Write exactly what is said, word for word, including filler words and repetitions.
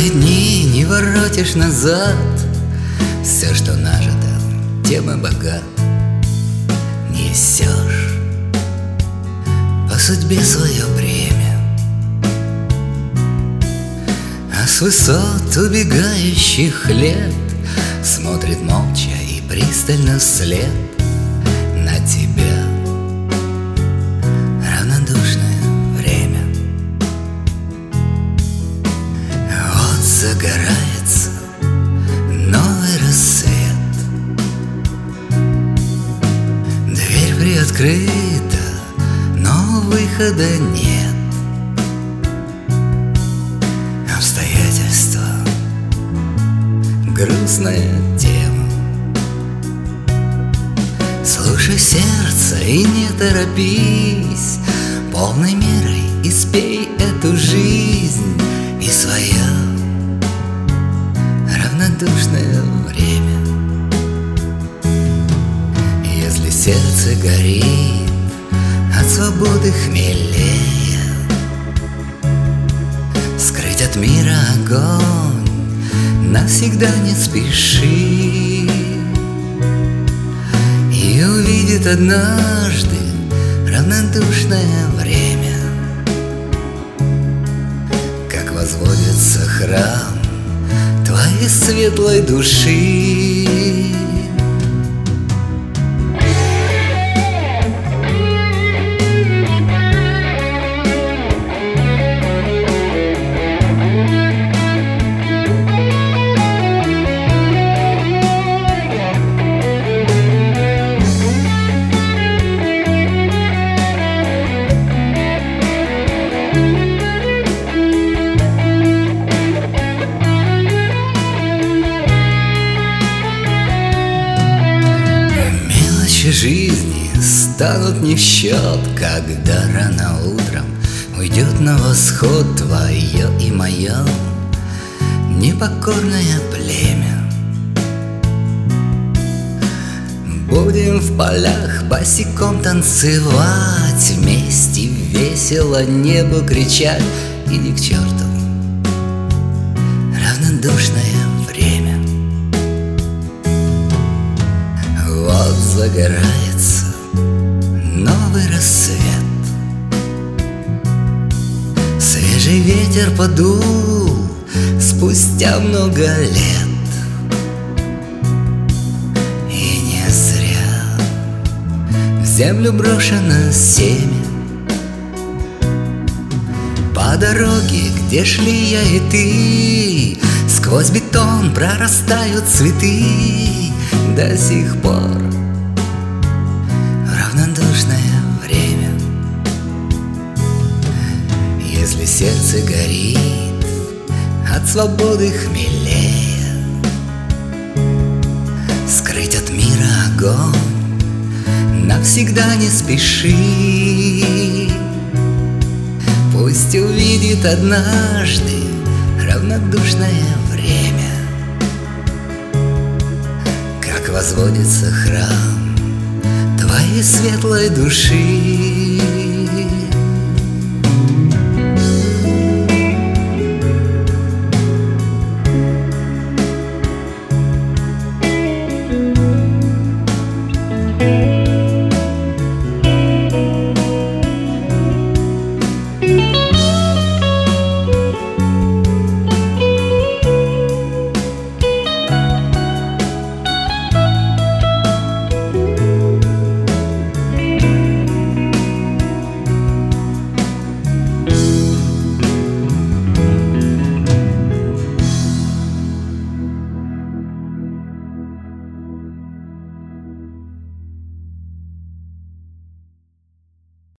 твои дни не воротишь назад. Все, что нажито, тем и богат. Несешь по судьбе свое бремя, а с высот убегающих лет смотрит молча и пристально вслед на тебя равнодушное время. Вот загорается новый рассвет, дверь приоткрыта, но выхода нет. Обстоятельства, грустная тема. Слушай сердце и не торопись, полной мерой испей эту жизнь и свое равнодушное время. Если сердце горит от свободы хмелее, скрыть от мира огонь навсегда не спеши, и увидит однажды равнодушное время, как возводится храм твоей светлой души. Жизни станут не в счет, когда рано утром уйдет на восход твое и мое непокорное племя. Будем в полях босиком танцевать, вместе весело небу кричать. Иди к черту равнодушное время. Вот загорается новый рассвет, свежий ветер подул спустя много лет. И не зря в землю брошено семя. По дороге, где шли я и ты, сквозь бетон прорастают цветы. До сих пор равнодушное время. Если сердце горит от свободы хмелее, скрыть от мира огонь навсегда не спеши. Пусть увидит однажды равнодушное время, как возводится храм твоей светлой души.